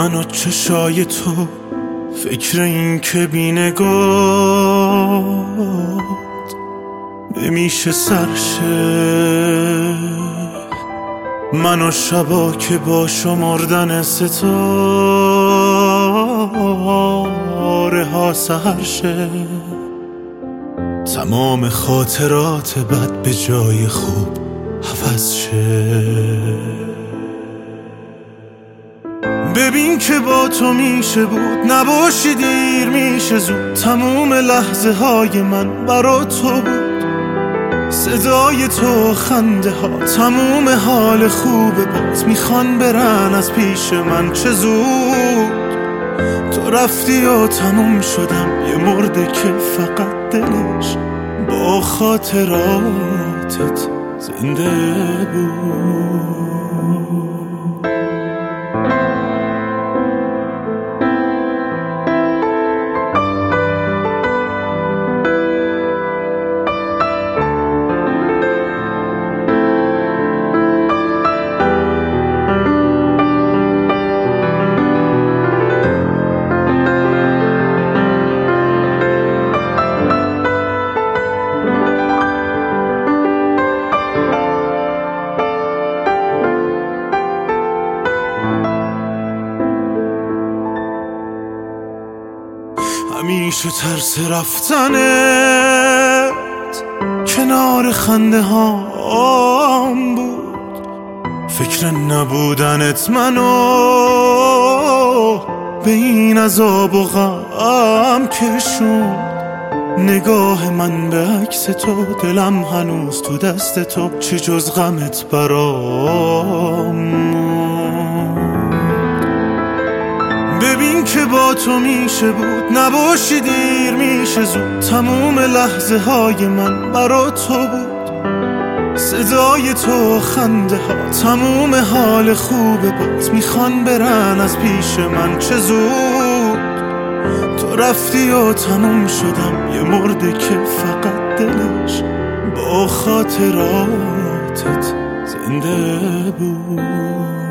من و چشای تو، فکر این که بی نگات نمیشه سرشه. من و شبا که با شمردن ستاره ها سحر شه. تمام خاطرات بد به جای خوب حوض شه. ببین که با تو میشه بود، نباشی دیر میشه زود. تموم لحظه های من برا تو بود، صدای تو، خنده ها، تموم حال خوب باز میخوان برن از پیش من. چه زود تو رفتی و تموم شدم، یه مرده که فقط دلش با خاطراتت زنده بود. همیشه ترس رفتنت کنار خنده هام بود، فکر نبودنت منو به این عذاب و غم کشوند. نگاه من به عکس تو، دلم هنوز تو دست تو، چه جز غمت برام. ببین که با تو میشه بود، نباشی دیر میشه زود. تموم لحظه های من برا تو بود، صدای تو، خنده ها، تموم حال خوب باز میخوان برن از پیش من. چه زود تو رفتی و تموم شدم، یه مرده که فقط دلش با خاطراتت زنده بود.